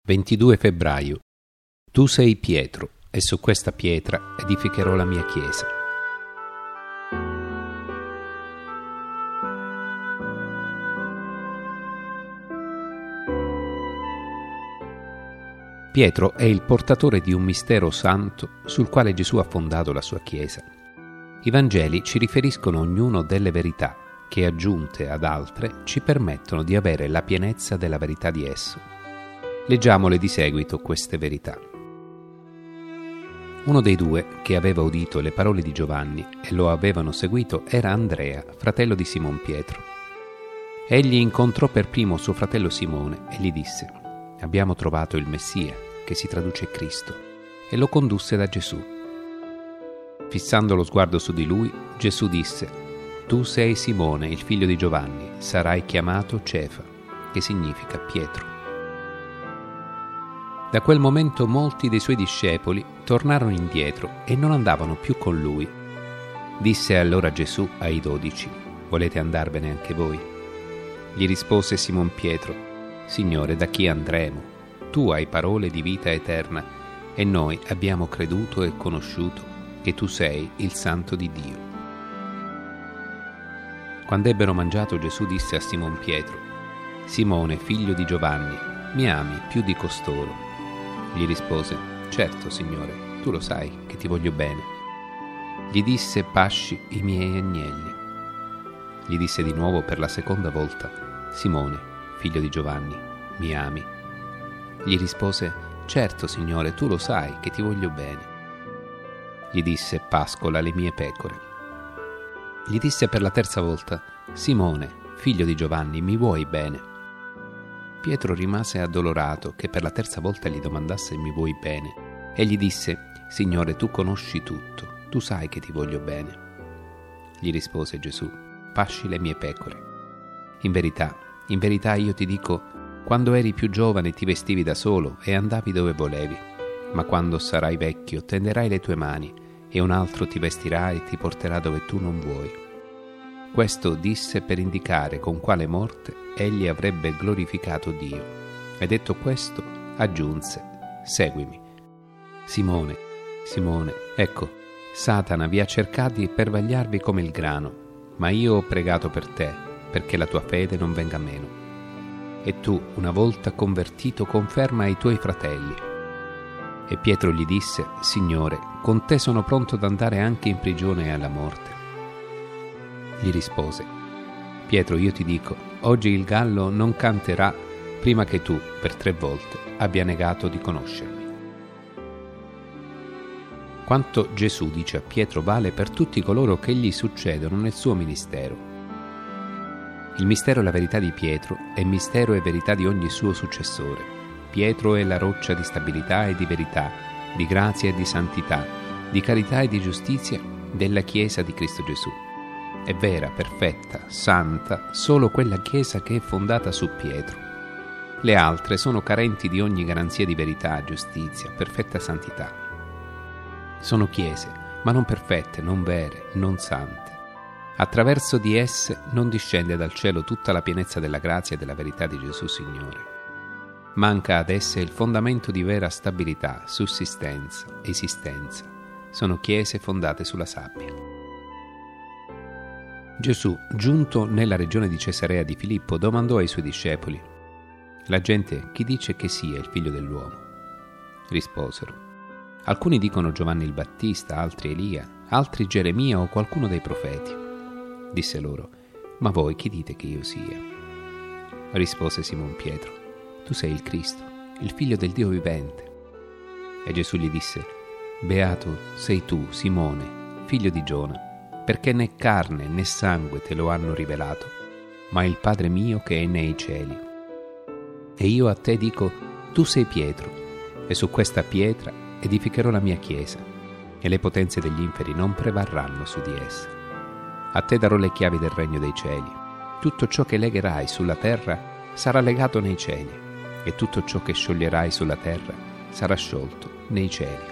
22 febbraio. Tu sei Pietro, e su questa pietra edificherò la mia chiesa. Pietro è il portatore di un mistero santo sul quale Gesù ha fondato la sua chiesa. I Vangeli ci riferiscono ognuno delle verità che, aggiunte ad altre, ci permettono di avere la pienezza della verità di esso. Leggiamole di seguito queste verità. Uno dei due che aveva udito le parole di Giovanni e lo avevano seguito era Andrea, fratello di Simon Pietro. Egli incontrò per primo suo fratello Simone e gli disse: «Abbiamo trovato il Messia», che si traduce Cristo, e lo condusse da Gesù. Fissando lo sguardo su di lui, Gesù disse: «Tu sei Simone, il figlio di Giovanni, sarai chiamato Cefa», che significa Pietro. Da quel momento molti dei suoi discepoli tornarono indietro e non andavano più con lui. Disse allora Gesù ai 12: «Volete andarvene anche voi?» Gli rispose Simon Pietro: «Signore, da chi andremo? Tu hai parole di vita eterna e noi abbiamo creduto e conosciuto che tu sei il Santo di Dio». Quando ebbero mangiato, Gesù disse a Simon Pietro: «Simone, figlio di Giovanni, mi ami più di costoro?» Gli rispose: «Certo, Signore, tu lo sai che ti voglio bene». Gli disse: «Pasci i miei agnelli». Gli disse di nuovo per la seconda volta: «Simone, figlio di Giovanni, mi ami?» Gli rispose: «Certo, Signore, tu lo sai che ti voglio bene». Gli disse: «Pascola le mie pecore». Gli disse per la terza volta: «Simone, figlio di Giovanni, mi vuoi bene?» Pietro rimase addolorato che per la terza volta gli domandasse: «Mi vuoi bene?» E gli disse: «Signore, tu conosci tutto, tu sai che ti voglio bene». Gli rispose Gesù: «Pasci le mie pecore. In verità io ti dico, quando eri più giovane ti vestivi da solo e andavi dove volevi, ma quando sarai vecchio tenderai le tue mani e un altro ti vestirà e ti porterà dove tu non vuoi». Questo disse per indicare con quale morte egli avrebbe glorificato Dio. E detto questo, aggiunse: «Seguimi». Simone, Simone, ecco, Satana vi ha cercati per vagliarvi come il grano, ma io ho pregato per te, perché la tua fede non venga meno. E tu, una volta convertito, conferma ai tuoi fratelli. E Pietro gli disse: «Signore, con te sono pronto ad andare anche in prigione e alla morte». Gli rispose: «Pietro, io ti dico, oggi il gallo non canterà prima che tu, per 3 volte, abbia negato di conoscermi». Quanto Gesù dice a Pietro vale per tutti coloro che gli succedono nel suo ministero. Il mistero e la verità di Pietro è mistero e verità di ogni suo successore. Pietro è la roccia di stabilità e di verità, di grazia e di santità, di carità e di giustizia della Chiesa di Cristo Gesù. È vera, perfetta, santa solo quella Chiesa che è fondata su Pietro. Le altre sono carenti di ogni garanzia di verità, giustizia, perfetta santità. Sono chiese, ma non perfette, non vere, non sante. Attraverso di esse non discende dal cielo tutta la pienezza della grazia e della verità di Gesù Signore. Manca ad esse il fondamento di vera stabilità, sussistenza, esistenza. Sono chiese fondate sulla sabbia. Gesù, giunto nella regione di Cesarea di Filippo, domandò ai suoi discepoli: «La gente chi dice che sia il figlio dell'uomo?» Risposero: «Alcuni dicono Giovanni il Battista, altri Elia, altri Geremia o qualcuno dei profeti». Disse loro: «Ma voi chi dite che io sia?» Rispose Simon Pietro: «Tu sei il Cristo, il figlio del Dio vivente». E Gesù gli disse: «Beato sei tu, Simone, figlio di Giona, perché né carne né sangue te lo hanno rivelato, ma il Padre mio che è nei cieli. E io a te dico: tu sei Pietro, e su questa pietra edificherò la mia chiesa, e le potenze degli inferi non prevarranno su di essa. A te darò le chiavi del regno dei cieli. Tutto ciò che legherai sulla terra sarà legato nei cieli, e tutto ciò che scioglierai sulla terra sarà sciolto nei cieli».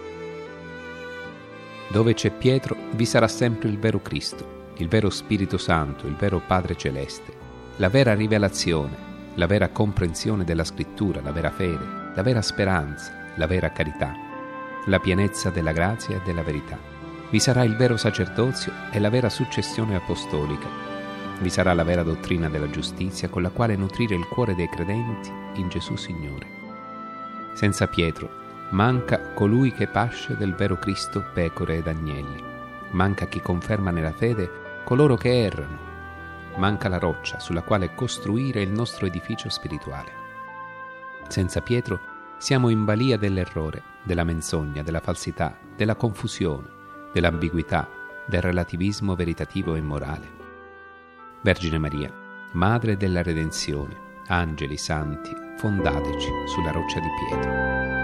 Dove c'è Pietro vi sarà sempre il vero Cristo, il vero Spirito Santo, il vero Padre Celeste, la vera rivelazione, la vera comprensione della Scrittura, la vera fede, la vera speranza, la vera carità, la pienezza della grazia e della verità. Vi sarà il vero sacerdozio e la vera successione apostolica. Vi sarà la vera dottrina della giustizia con la quale nutrire il cuore dei credenti in Gesù Signore. Senza Pietro manca colui che pasce del vero Cristo pecore ed agnelli. Manca chi conferma nella fede coloro che errano. Manca la roccia sulla quale costruire il nostro edificio spirituale. Senza Pietro siamo in balia dell'errore, della menzogna, della falsità, della confusione, dell'ambiguità, del relativismo veritativo e morale. Vergine Maria, Madre della Redenzione, angeli santi, fondateci sulla roccia di Pietro.